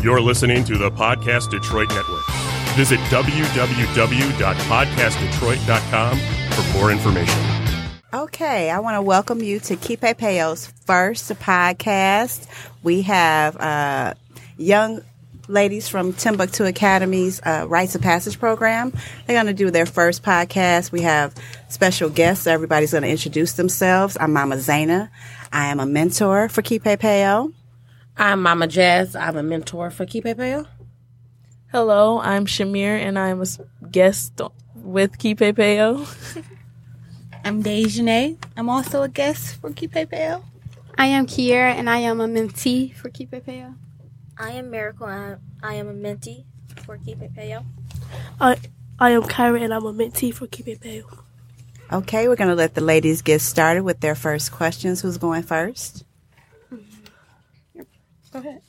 You're listening to the Podcast Detroit Network. Visit www.podcastdetroit.com for more information. Okay, I want to welcome you to Kipepeo's first podcast. We have young ladies from Timbuktu Academy's Rites of Passage program. They're going to do their first podcast. We have special guests. Everybody's going to introduce themselves. I'm Mama Zaina. I am a mentor for Kipepeo. I'm Mama Jazz. I'm a mentor for Kipepeo. Hello, I'm Shamir, and I'm a guest with Kipepeo. I'm Dejanay. I'm also a guest for Kipepeo. I am Kiera, and I am a mentee for Kipepeo. I am Miracle, and I am a mentee for Kipepeo. I am Kyra, and I'm a mentee for Kipepeo. Okay, we're going to let the ladies get started with their first questions. Who's going first? Go ahead.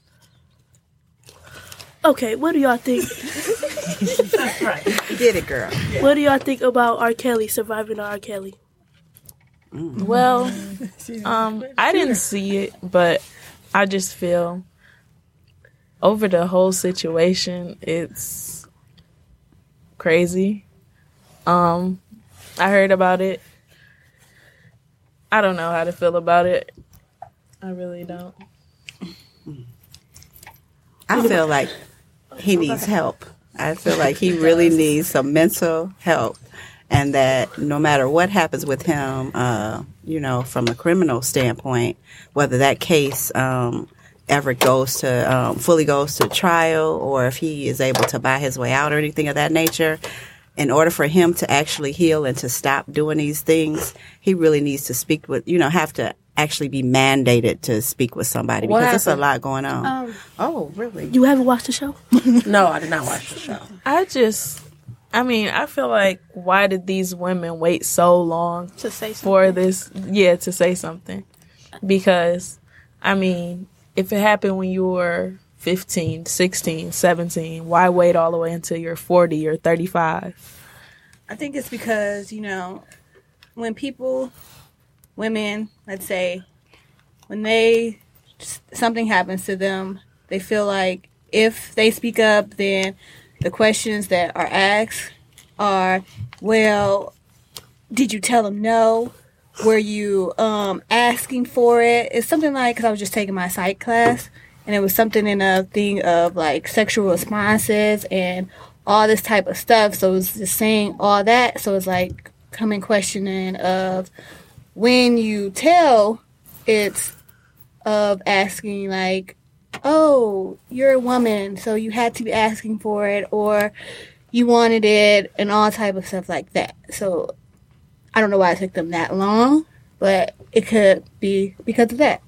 Okay, what do y'all think? Right. Get it, girl. What do y'all think about R. Kelly surviving R. Kelly? Well, I didn't see it, but I just feel over the whole situation, it's crazy. I heard about it. I don't know how to feel about it. I really don't. I feel like he needs help. I feel like he really needs some mental help. And that no matter what happens with him, from a criminal standpoint, whether that case ever fully goes to trial, or if he is able to buy his way out or anything of that nature, in order for him to actually heal and to stop doing these things, he really needs to speak with, have to actually be mandated to speak with somebody, because there's a lot going on. Oh, really? You haven't watched the show? No, I did not watch the show. I feel like, why did these women wait so long To say something. for this? Yeah, to say something. Because, if it happened when you were 15, 16, 17, why wait all the way until you're 40 or 35? I think it's because, when women, let's say, when something happens to them, they feel like if they speak up, then the questions that are asked are, well, did you tell them no? Were you asking for it? It's something like, because I was just taking my psych class, and it was something in a thing of like sexual responses and all this type of stuff. So it was just saying all that. So it's like coming questioning of, when you tell, it's of asking like, oh, you're a woman, so you had to be asking for it, or you wanted it, and all type of stuff like that. So I don't know why it took them that long, but it could be because of that.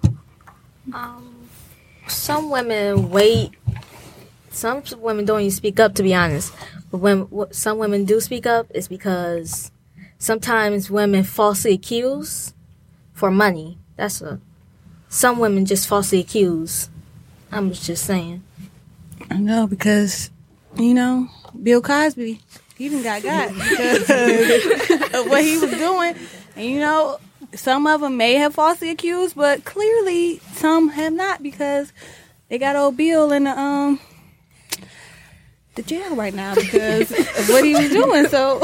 Some women wait. Some women don't even speak up, to be honest. But when some women do speak up, it's because sometimes women falsely accuse for money. Some women just falsely accuse. I'm just saying. I know, because, Bill Cosby, he even got because of what he was doing. And, some of them may have falsely accused, but clearly some have not, because they got old Bill in the jail right now because of what he was doing. So,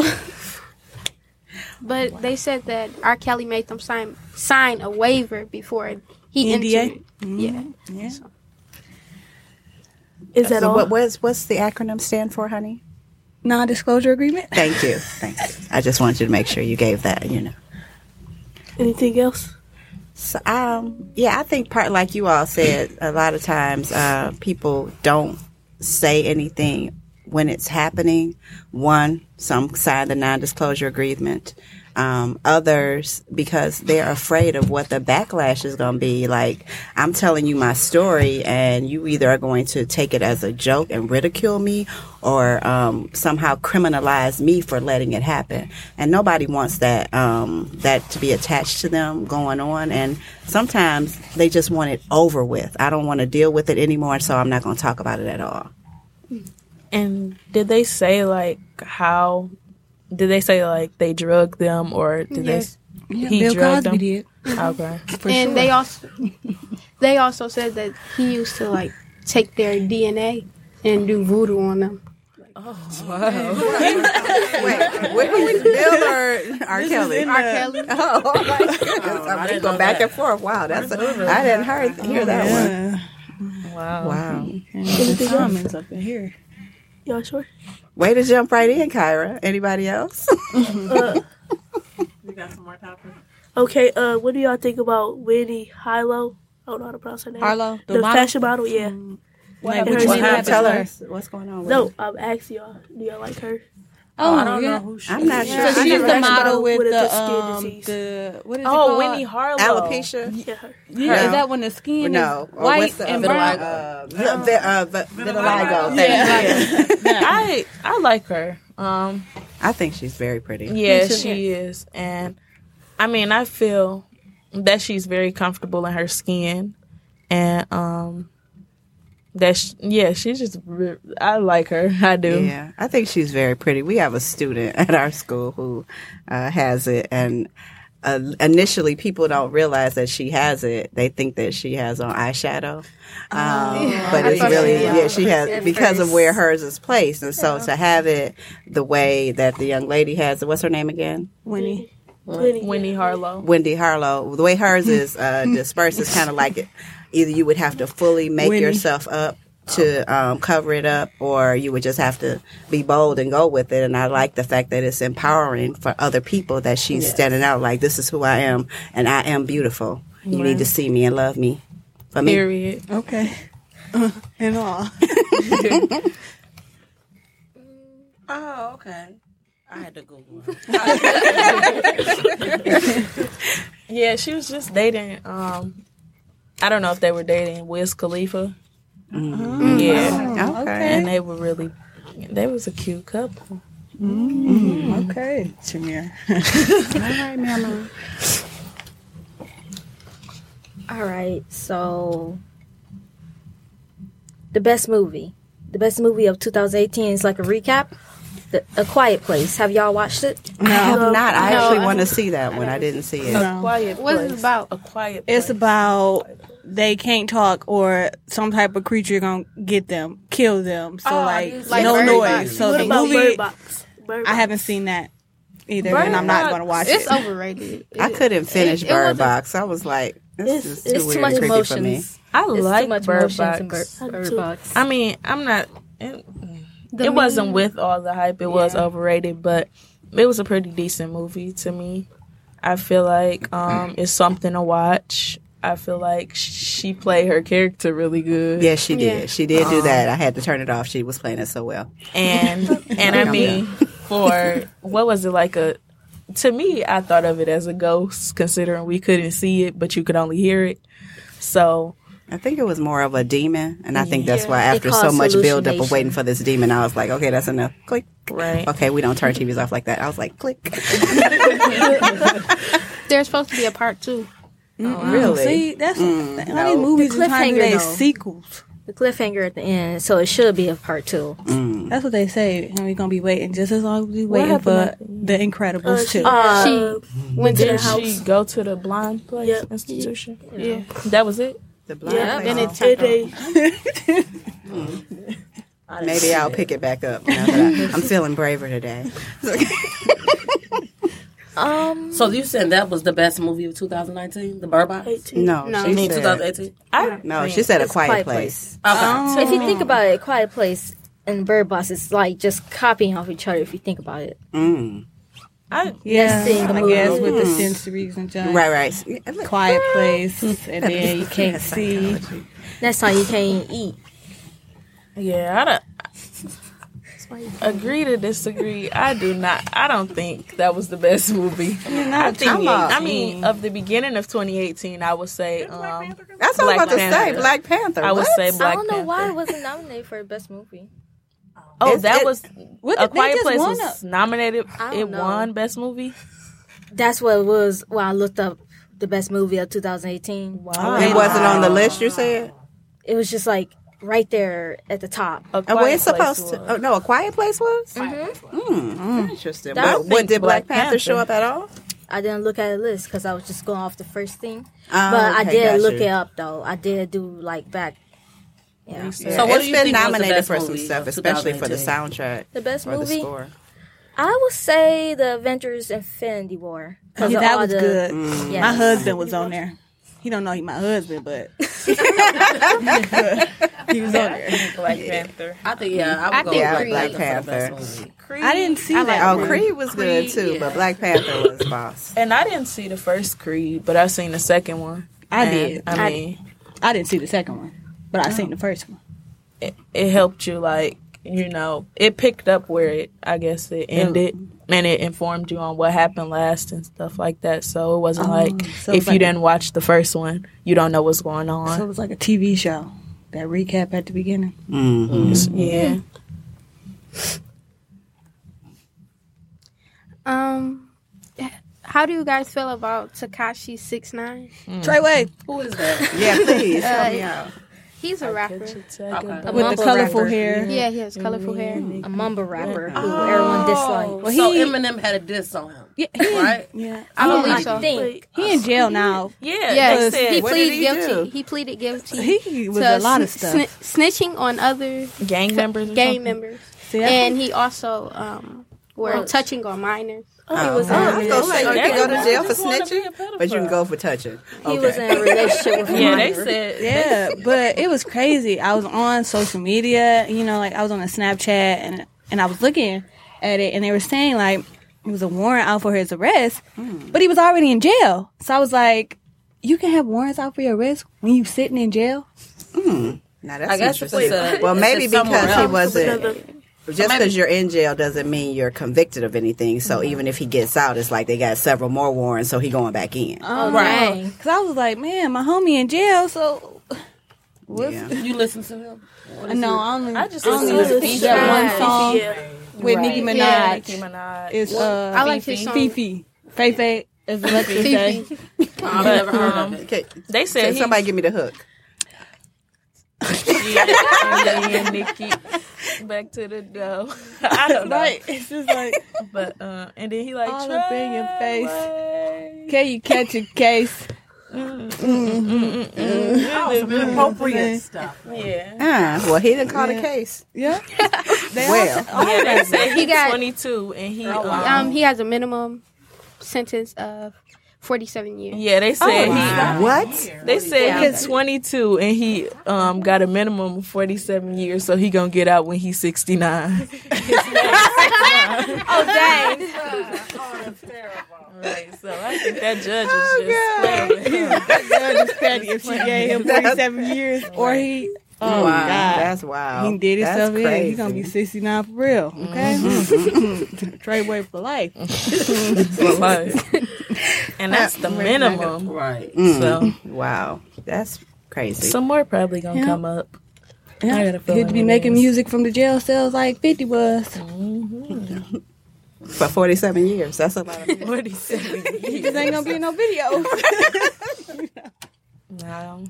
But they said that R. Kelly made them sign a waiver before he NDA? entered. Mm-hmm. Yeah. So. Is that all? What's the acronym stand for, honey? Non-disclosure agreement? Thank you. I just wanted you to make sure you gave that, Anything else? So, I think like you all said, a lot of times people don't say anything when it's happening. One, some sign the non-disclosure agreement. Others, because they're afraid of what the backlash is going to be. Like, I'm telling you my story, and you either are going to take it as a joke and ridicule me, or somehow criminalize me for letting it happen. And nobody wants that to be attached to them going on. And sometimes they just want it over with. I don't want to deal with it anymore, so I'm not going to talk about it at all. And did they say they drugged them, or did he Bill drugged Cosby them? did. Okay. And they also said that he used to take their DNA and do voodoo on them. Wait, Bill or R. Kelly? R. Kelly. Oh my goodness! We go back and forth. Wow, that's I didn't hear that one. Wow. The comments up in here. Y'all sure? Way to jump right in, Kyra. Anybody else? We got some more topics. Okay, what do y'all think about Winnie Harlow? I don't know how to pronounce her name. Harlow, the the model? fashion model, yeah. Like, her what you name have is- Tell her? us what's going on with No, her. I'm asking y'all. Do y'all like her? Oh, I don't yeah. know who she I'm not is. sure. So I she's never the heard model with with the skin disease. what is it Oh, called? Winnie Harlow. Alopecia? Yeah, her. Yeah, is that when the skin No. is Or white what's the and other brown? one? Vitiligo. Thank you. I like her. I think she's very pretty. Yeah, she is. And I mean, I feel that she's very comfortable in her skin. And she's just I like her. I do. Yeah, I think she's very pretty. We have a student at our school who has it, and initially people don't realize that she has it. They think that she has on eyeshadow, but it's really she has because of where hers is placed, and so to have it the way that the young lady has it. What's her name again? Winnie. Winnie Harlow. Wendy Harlow. The way hers is dispersed is kind of like it. Either you would have to fully make yourself up to cover it up, or you would just have to be bold and go with it. And I like the fact that it's empowering for other people that she's standing out like, this is who I am, and I am beautiful. You need to see me and love me. For me. Period. Okay. And all. Oh, okay. I had to Google. Yeah, she was just dating. I don't know if they were dating Wiz Khalifa. Yeah. Okay. And they was a cute couple. Okay, Shamir. All right, Mama. All right, so the best movie of 2018 is like a recap. A Quiet Place. Have y'all watched it? I have not. I actually want to see that one. I didn't see it. Quiet What Place. is it about? A Quiet Place. It's about they can't talk or some type of creature gonna get them, kill them. So like no Bird noise. Box. So What the about movie, Bird Box? Bird I Box. haven't seen that either, Bird and I'm not Box. gonna watch It's it. overrated. I couldn't finish it Bird wasn't- Box. I was like, this is too It's weird too much and creepy for me. emotions. I It's like too much Bird emotions in Box. Bird Box. I mean, I'm not. It wasn't with all the hype. It was overrated, but it was a pretty decent movie to me. I feel like it's something to watch. I feel like she played her character really good. Yes, she did. She did do that. I had to turn it off. She was playing it so well. And I mean, for what was it like to me, I thought of it as a ghost, considering we couldn't see it, but you could only hear it. So I think it was more of a demon, and I think that's why It after so caused much buildup of hallucination. waiting for this demon, I was like, okay, that's enough. Click. right. Okay, we don't turn TVs off like that. I was like, click. There's supposed to be a part 2. Really? See, that's all no. these movies The are trying to do cliffhanger, they though. sequels. The cliffhanger at the end, so it should be a part 2. That's what they say, and we're gonna be waiting just as long as we waiting for happened The Incredibles too. She went to the Did house. she go to the blind place Yep. institution? Yeah. That was it. The blind Yeah, place. Then it Did they? Maybe I'll pick it back up. Now that I'm feeling braver today. So you said that was the best movie of 2019, The Bird Box? 18. No, No. she I mean, said, 2018. no, she said a It's quiet place. Okay. If you think about it, Quiet Place and Bird Box is like just copying off each other. If you think about it, Yeah, seeing the I movie. guess with the sensories and junk. Right. Quiet place, and then you can't see. next time you can't eat. Yeah, I don't. Agree to disagree. I don't think that was the best movie. I mean, of the beginning of 2018, I would say. That's what I was Black about to say. Panther. Black Panther. I would What? say Black I don't know Panther. why it wasn't nominated for best movie. Oh, It's- that it- was What A did they Quiet just Place won was nominated. I don't It know. won best movie. That's what it was when I looked up the best movie of 2018. Wow. It wasn't on the list, you said? It was just like right there at the top. A Well, Quiet it's Place supposed to. was. Oh, no, A Quiet Place was? Interesting. But what, did Black Panther show up at all? I didn't look at the list because I was just going off the first thing. Oh, But I okay, did got look you. it up though. I did do like back Yeah. Yeah, So what it's do you been think was the nominated best for some movie stuff, of especially for the 2019? soundtrack. The best or the movie? score. I would say the Avengers Infinity War. 'Cause Yeah, of that all was the- good. Yes. My husband was on there. He don't know he my husband, but he was on there. Black Panther. I think I would go think with Creed. Black Black Panther for the Panther. best movie. Creed. I didn't see I that. like Oh, one. Creed was good Creed, too, yeah. but Black Panther was boss. And I didn't see the first Creed, but I seen the second one. I And, did. I mean, I didn't see the second one, but I seen the first one. it helped you, like, you know, it picked up where it ended, and it informed you on what happened last and stuff like that. So it wasn't like so if it's you like- didn't watch the first one, you don't know what's going on. So it was like a TV show. That recap at the beginning. Yeah. How do you guys feel about Tekashi 6ix9ine? Treyway Who is that? Yeah, please help me out. He's a rapper. A with the mumble colorful rapper. hair. Yeah, he has colorful hair. A mumble rapper who everyone dislikes. Well, So he- Eminem had a diss on him, Yeah, right? yeah. I believe I so. think. He in jail now. Yeah, Yes, they said he What pleaded did he guilty. do? He pleaded guilty. He was to a lot of stuff. snitching on other gang members. Or gang something? members, See, that's- and he also were touching on minors. He was I in a was gonna say, you relationship. can go to jail for just wanna be snitching, a pedophile. but you can go for touching. He was in a relationship with a Yeah, they minor. said. Yeah, but it was crazy. I was on social media, you know, like I was on a Snapchat and I was looking at it and they were saying like it was a warrant out for his arrest, but he was already in jail. So I was like, you can have warrants out for your arrest when you sitting in jail? Now that's I guess if interesting. it's Well, maybe it's somewhere because he else. wasn't. Just because you're in jail doesn't mean you're convicted of anything. So even if he gets out, it's like they got several more warrants, so he going back in. Right. Because I was like, man, my homie in jail, so Yeah. You listen to him? no, I only I just only listened to listened to the that one Fefe. song with Right. Nicki Minaj. Yeah, Nicki Minaj. It's I like his song. Fifi. Fefe, as Alexis say. I've never heard of it. Okay. They said he, Somebody give me the hook. and Nikki back to the dough. I don't know, Right, it's just like, but and then he like all up in your face. Treyway. can you catch a case? Appropriate stuff. Yeah, Well, he didn't call the case. Yeah. Well, yeah. They said He he's got- 22 and he He has a minimum sentence of 47 years. yeah. They said what? They said he's 22 and he got a minimum of 47 years, so he gonna get out when he's 69. Oh, dang. Right, so I think that judge is just playing. That judge is petty if she gave him 47 years or he. Oh, my God. That's wild. He did That's himself in. crazy. He's going to be 69 for real. Okay? Treyway for life. And that's the minimum. Right. So Wow, that's crazy. some more probably gonna come up. I got a feeling He'd be it making is. music from the jail cells like 50 was. For 47 years, that's a lot of. 47 He just ain't going to be in no video. No.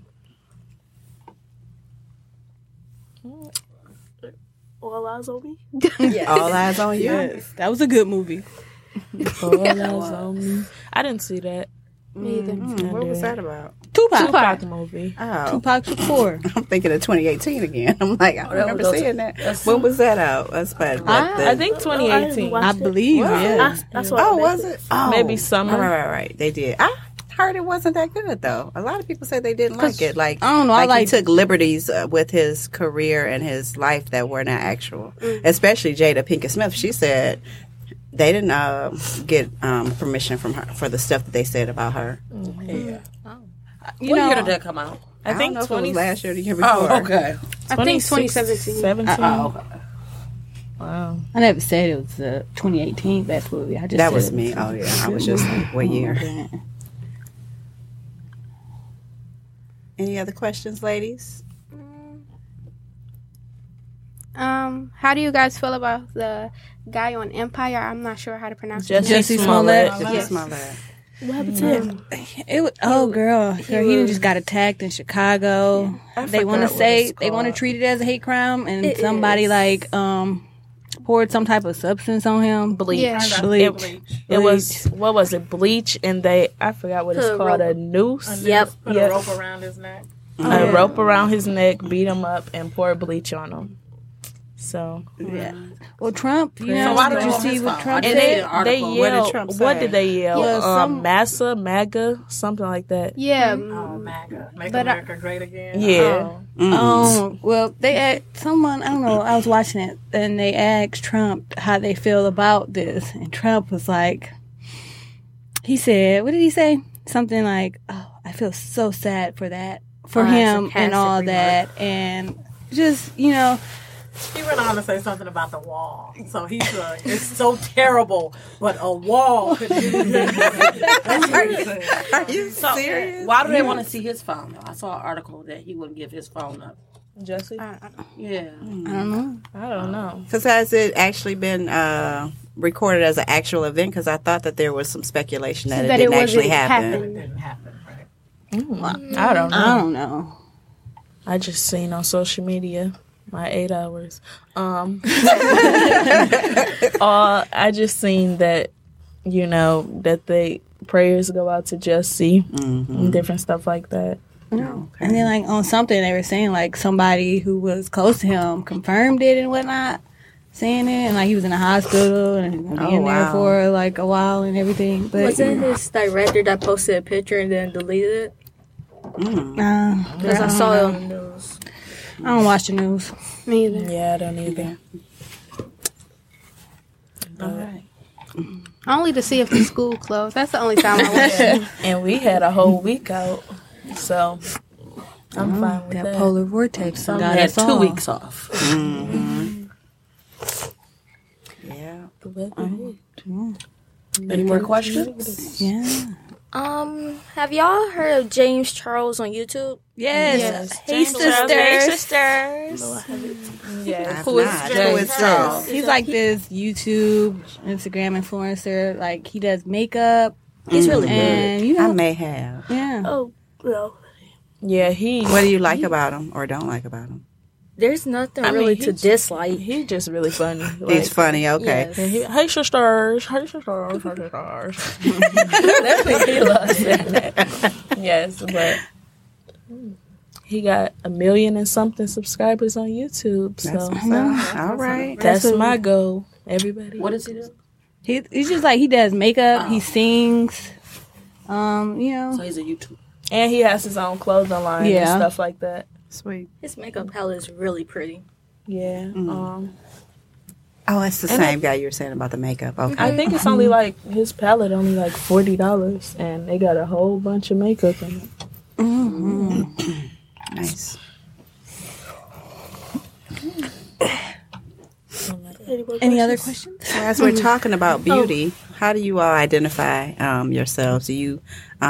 All eyes on me. All eyes on you. Yes, that was a good movie. All eyes on me. I didn't see that. Me either. What was that about? Tupac. Tupac movie. Oh, Tupac Shakur. I'm thinking of 2018 again. I'm like, I don't remember seeing that. When was that out? That's bad. I think 2018. I believe, yeah. That's what Oh, I was it? Oh, Maybe summer. Right. They did. I heard it wasn't that good though. A lot of people said they didn't like it. Like I don't know, I Like he like- took liberties with his career and his life that were not actual. Especially Jada Pinkett Smith. She said they didn't get permission from her for the stuff that they said about her. You What know, year did that come out? I think don't know if it was 20, last year or the year before. Oh, okay. I think 2017. 17. Oh, okay. Wow. I never said it was the 2018 best movie. I just That said was it me. Oh yeah, I was just like, what year? Any other questions, ladies? How do you guys feel about the guy on Empire? I'm not sure how to pronounce his Jesse name. Jesse Smollett. Smollett. Just my bad. What happened to him? It was, girl, he just got attacked in Chicago. They want to forgot what say it's they want to called. treat it as a hate crime, and It somebody is. like poured some type of substance on him. Bleach. Yeah. Bleach. It was, what was it? Bleach, and I forgot what it's Put a called, rope. a noose. Yep. Yep. rope around his neck. a rope around his neck, beat him up, and pour bleach on him. So Yeah. Well, Trump, you know, So why did did you you see what Trump and said? they What did yelled. Trump What say? did they yell? Yeah, Massa, MAGA, something like that. Yeah. MAGA. Make But America great again. Yeah. Well, they asked someone, I don't know, I was watching it, and they asked Trump how they feel about this. And Trump was like, he said, what did he say? Something like, oh, I feel so sad for that, for him and all that. And just, you know, He went on to say something about the wall. So he's it's so terrible, but a wall could do this. That's what he said. Are you serious? Why do they want to see his phone? Though? I saw an article that he wouldn't give his phone up. Jesse? Yeah. I don't know. Because has it actually been recorded as an actual event? Because I thought that there was some speculation that, it didn't actually happen. It didn't happen, right? I don't know. I don't know. I just seen on social media my 8 hours. I just seen that, you know, that they prayers go out to Jesse and different stuff like that. And then, like, on something they were saying, like, somebody who was close to him confirmed it and whatnot, saying it, and, like, he was in the hospital and he was going to be in there for, like, a while and everything. But Wasn't his director that posted a picture and then deleted it? Because I saw it on the news. I don't watch the news. Me either. Yeah, I don't either. All right. Only to see if the school closed. That's the only time I watch it. And we had a whole week out, so I'm fine with that. Polar vortex. Some got had us 2 all. weeks off. Yeah. Any more questions? Yeah. Have y'all heard of James Charles on YouTube? Yes. Hey, James sisters. Charles. Hey, sisters. Yes. Who is James Charles? He's like this YouTube, Instagram influencer. Like, he does makeup. He's really good. And, you I know, may have. yeah. Oh, no. Yeah, What do you like about him or don't like about him? There's nothing I mean, really to dislike. He's just really funny. He's funny. Okay. Yes. Hey, sisters. Hey, sisters. Hey, sisters. That's what he loves. Yes, but he got 1 million and something subscribers on YouTube. So All right. that's my goal. Everybody. What does he do? He's just like, he does makeup. He sings. You know. So he's a YouTuber. And he has his own clothing line and Yeah. stuff like that. Sweet. His makeup palette is really pretty. Yeah. Oh, it's the same guy you were saying about the makeup. Okay. I think it's only like his palette only like $40, and they got a whole bunch of makeup in it. Nice. Any other questions? So as we're talking about beauty, how do you all identify yourselves? Do you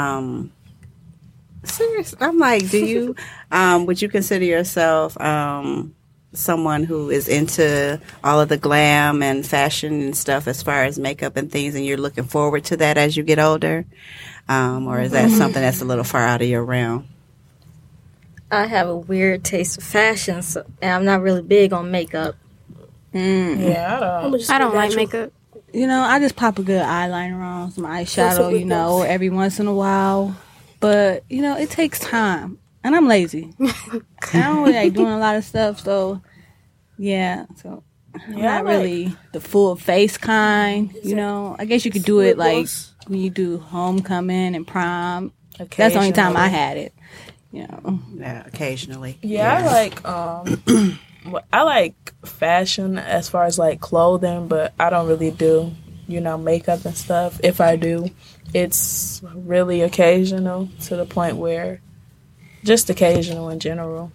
serious? I'm like, do you would you consider yourself someone who is into all of the glam and fashion and stuff as far as makeup and things, and you're looking forward to that as you get older? Or is that something that's a little far out of your realm? I have a weird taste of fashion, so, and I'm not really big on makeup. Yeah, I don't like makeup. You know, I just pop a good eyeliner on, some eyeshadow, you know, every once in a while. But, you know, it takes time. And I'm lazy. I don't really like doing a lot of stuff, so, yeah. So, I'm not really the full face kind, you know. I guess you could do it, like, when you do homecoming and prom. That's the only time I had it, you know. Yeah, occasionally. Yeah, I like I like fashion as far as like clothing, but I don't really do, you know, makeup and stuff. If I do, it's really occasional to the point where just occasional in general.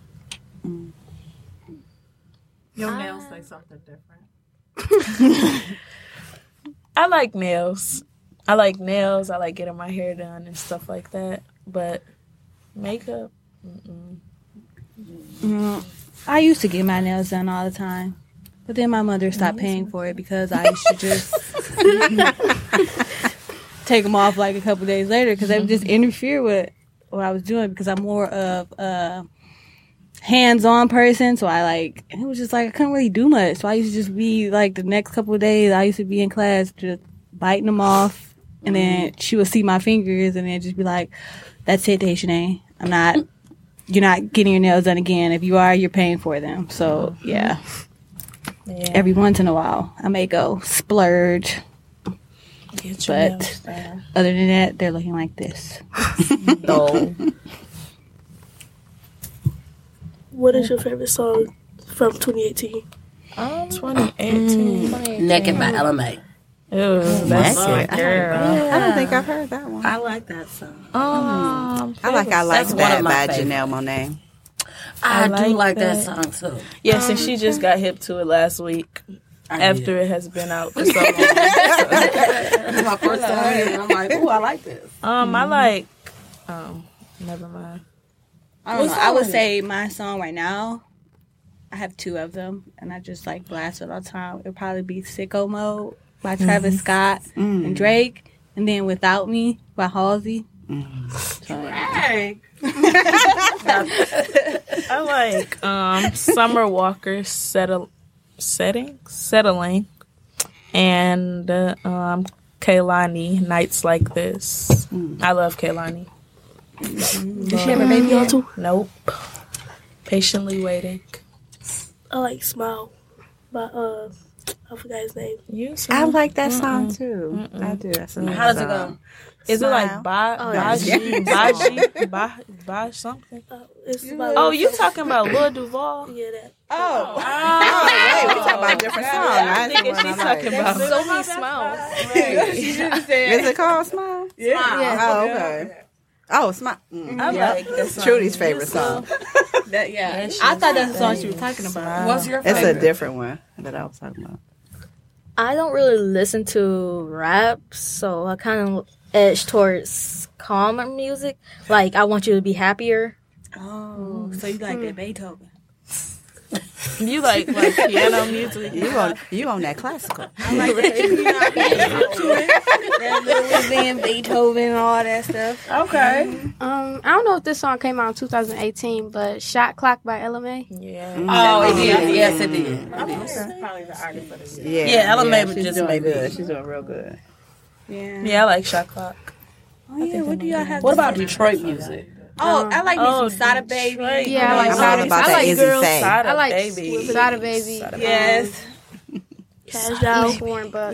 Your nails say something different. I like nails. I like getting my hair done and stuff like that. But makeup, I used to get my nails done all the time. But then my mother stopped paying for it because I used to just take them off like a couple days later because they would just interfere with what I was doing because I'm more of a hands-on person. So it was just like I couldn't really do much. So I used to just be like the next couple of days I used to be in class just biting them off. And then she would see my fingers and then just be like, that's it, Dejanay. I'm not you're not getting your nails done again. If you are, you're paying for them. So yeah. Every once in a while, I may go splurge. But other than that, they're looking like this. No. What is your favorite song from 2018? 2018. Naked by LMA. Ew, that's Naked. my girl. I don't think I've heard that one. I like that song. I like That's one That of my by favorites. Janelle Monáe. I do like like that that. song too. Yes, and she just got hip to it last week after it has been out for so long. This is my first time hearing it. I'm like, ooh, I like this. I like. Never mind. I don't know. I would say my song right now, I have 2 of them, and I just like blast it all the time. It'll probably be Sicko Mode by Travis Scott and Drake, and then Without Me by Halsey. Hey. I like Summer Walker Settling, and Kehlani Nights Like This. I love Kehlani. Does she have a baby on too? Nope. Patiently Waiting. I like Smile by I forgot his name. I like that song too. I do. That's a nice How does it song. go? Is it like Baji? Baji something? It's about Oh, you talking about Lil Duval? yeah, that. Oh, wait, we talking about a different song. I Nigga, think she's talking about So many smiles. Is it called Smile? Yeah. Oh, okay. Oh, Smile. I like that song. Trudy's favorite song. I thought that's the song she was talking about. What's your It's favorite? a different one that I was talking about. I don't really listen to rap, so I kind of edge towards calmer music. Like, I Want You to Be Happier. Oh, so you like that Beethoven? You like piano music? You on that classical. I like that. You know, that Louis Van Beethoven and all that stuff. Okay. I don't know if this song came out in 2018, but "Shot Clock" by LMA. Yeah. Oh, it did. Yes, it did. Probably the artist of the year. Yeah, LMA she's just doing made good. it. She's doing real good. Yeah, I like Shot Clock. Oh yeah, what do y'all have? What about Detroit music? Oh, I like me some Sada Baby. Detroit. Yeah, I like I'm Sada. all about I that like Izzy girls. Faye. Sada I like Baby. Sada Baby. Yes. Cash Down. Warren Buck.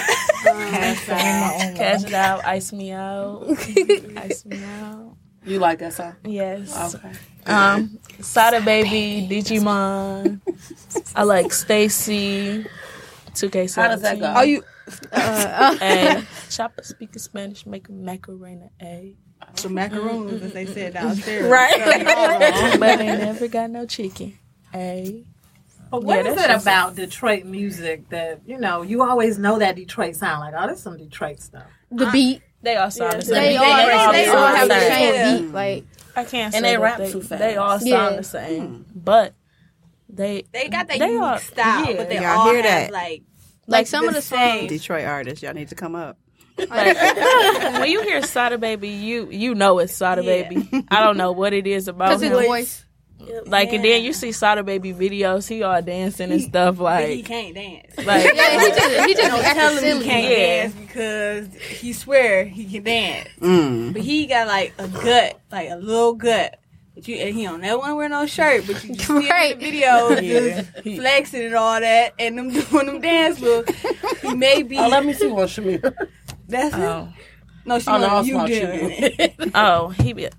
Cash It Out, Ice Me Out. Ice Me Out. You like that song? Yes. Okay. Sada Baby, Digimon. I like Stacy. 2K17. How does that go? Oh, you And Chopper speaking Spanish, make a Macarena A. some macaroons, as they said downstairs. Right. But they never got no chicken. A. But what Yeah, is that's it just- about Detroit music that, you always know that Detroit sound like, oh, this is some Detroit stuff. The beat. They all sound the same. They all have the same beat. Like, I can't And say they that rap they, too fast. They all sound Yeah. the same. But they They got that They unique are- style, yeah. but they Y'all all hear have that? like some of the same. songs. Detroit artists, y'all need to come up. when you hear Sada Baby, you know it's Sada Baby. I don't know what it is about Because his him. voice. Like, and then you see Sada Baby videos, he all dancing and stuff But he like can't dance. like Yeah, he just be Tell acting him he silly. can't Yeah. dance because he swear he can dance, Mm. but he got like a gut, like a little gut. But and he don't never want to wear no shirt, but you just see him Right. in the videos just flexing and all that, and them doing them dance moves. He may be. Oh, let me see what Shamir. That's it. oh No, she Oh, no, want it's you not doing it. oh he be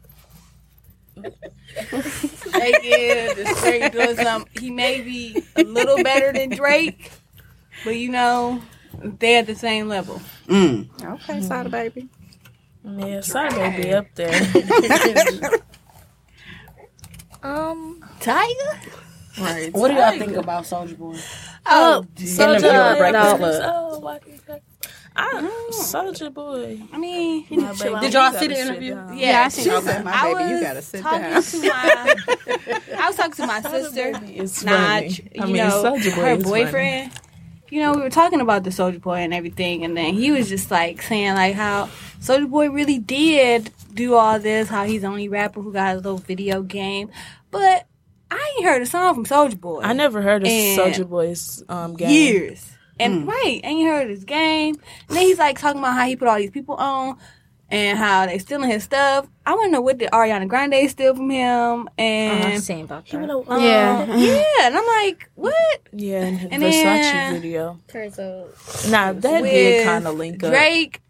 Again, the straight doing something. He may be a little better than Drake, but they at the same level. Okay, Sada Baby. yeah Sada Baby up there. Tiger? Right. What do y'all think about Soulja Boy? Oh, In the Bureau Breakfast Club. Soulja Boy. I mean, My baby, Did y'all you see the gotta sit interview? down. yeah, I she Okay, my I baby, you was gotta sit talking down. I was talking to my sister, It's Naj, funny. Soulja Boy her is boyfriend. We were talking about the Soulja Boy and everything, and then he was just like saying like how Soulja Boy really did do all this, how he's the only rapper who got his little video game, but I ain't heard a song from Soulja Boy. I never heard of And Soulja Boy's game. years. And ain't heard his game. And then he's like talking about how he put all these people on. and how they stealing his stuff. I want to know what did Ariana Grande steal from him, and I'm saying about that. yeah, and I'm like, what? Yeah, and And Versace then- video. Turns out. Nah, that With did kind of link up. Drake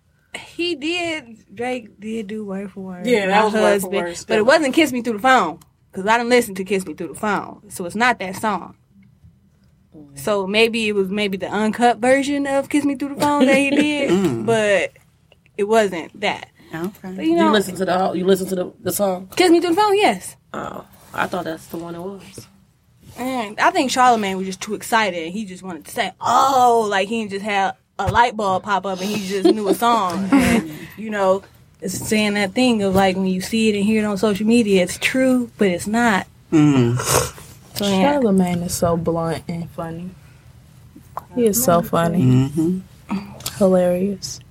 did do word for word. Yeah, that My was word for husband. word But still. it wasn't Kiss Me Through the Phone. Because I didn't listen to Kiss Me Through the Phone. So it's not that song. So maybe it was the uncut version of Kiss Me Through the Phone that he did. But it wasn't that. Okay. But, you know, You listen to the song? Kiss Me Through the Phone, yes. Oh, I thought that's the one it was. And I think Charlamagne was just too excited. He just wanted to say, oh, like he just had a light bulb pop up and he just knew a song. And, you know, it's saying that thing of like when you see it and hear it on social media, it's true, but it's not. So, yeah. Charlamagne is so blunt and funny. He is so funny. Hilarious.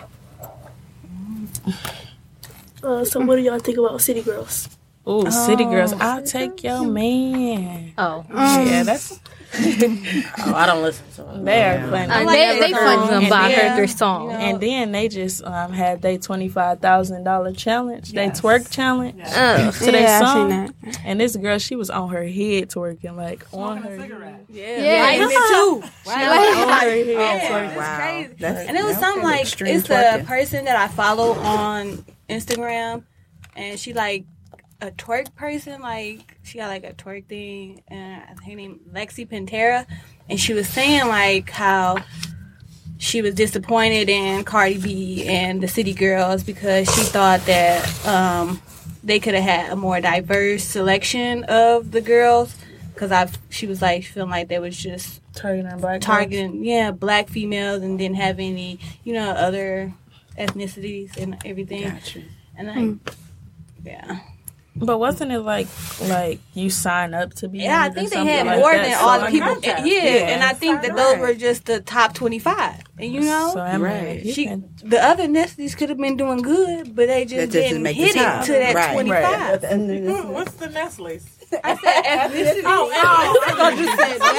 So what do y'all think about City Girls? Ooh, City Girls. I'll take your man. Oh. Yeah, that's... Oh, I don't listen to it. They are funny. They funny And about then- her their song. And then they just had their $25,000 challenge, they twerk challenge to their Yeah, I song. seen that. And this girl, she was on her head twerking, like on her head. Yeah, I did too. Right? On her head Yeah, twerking. it's Wow. crazy. That's- And it was something like, extreme it's a twerking. person that I follow on Instagram, and she like a twerk person, like she got like a twerk thing, and I think her name Lexi Pantera, and she was saying like how she was disappointed in Cardi B and the City Girls because she thought that they could have had a more diverse selection of the girls, because she was like feeling like they was just targeting black females and didn't have any other ethnicities and everything. Gotcha. And yeah. But wasn't it like you sign up to be? Yeah, I in it or think they something had like more that? than So all the like, people. contract. Yeah, and I think that those were just the top 25. And So I mean, Right. the other ethnicities could have been doing good, but they just didn't make hit the it top. to that Right. 25. What's the Nestle's? I said ethnicity. I thought you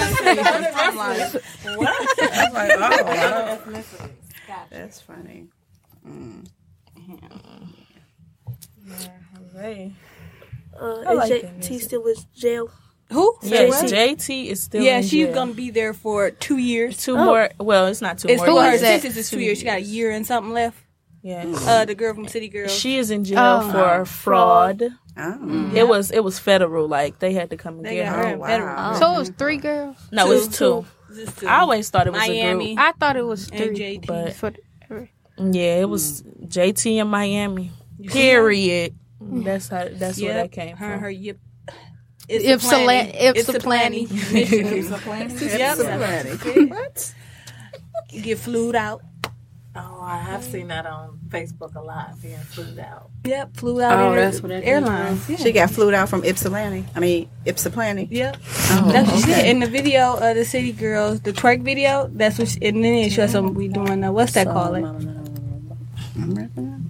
said That's funny. Hey. And like that JT music. still in jail. Who? Yes, JT is still. Yeah, in she's jail. gonna be there for 2 years. Two more. Well, it's not two It's more. for her years. sentence is 2 years. She got a year and something left. Yeah. The girl from City Girls. She is in jail for fraud. Oh. It was federal. Like they had to come and They get got her. her in federal. So it was 3 girls. No, it's two. Just two. I always thought it was Miami. a group. I thought it was 3. and JT. But For yeah, it was JT in Miami. Period. That's where that came her, from. Her yip. Ypsilanti. Yep. What? You get flued out. Oh, I have seen that on Facebook a lot, being flued out. Yep, flew out. Oh, in that's what that airlines. Yeah. She got flued out from Ypsilanti. Ypsilanti. Yep. Oh, That's what she okay. said. In the video of the City Girls, the twerk video, that's what she, and then it shows some, we doing, what's that called? Like, I'm wrapping up.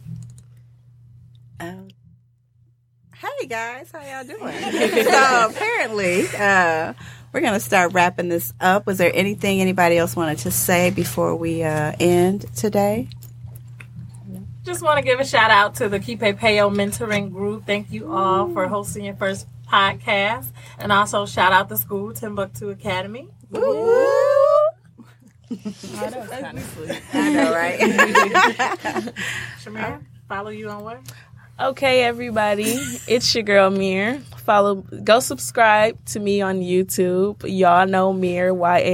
Hey guys, how y'all doing? So apparently, we're gonna start wrapping this up. Was there anything anybody else wanted to say before we end today? Just want to give a shout out to the Keep It Peo mentoring group. Thank you all for hosting your first podcast. And also shout out the school, Timbuktu Academy. I know, right? Shamir, follow you on what? Okay, everybody, it's your girl Mir. Go subscribe to me on YouTube. Y'all know Mir,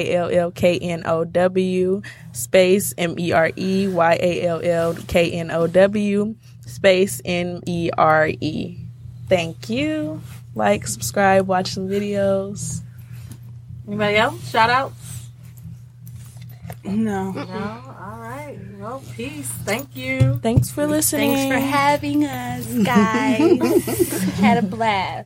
YALLKNOW space MERE, space NERE. Thank you. Like, subscribe, watch some videos. Anybody else? Shout out? no. No? All right. Well, peace. Thank you. Thanks for listening. Thanks for having us, guys. Had a blast.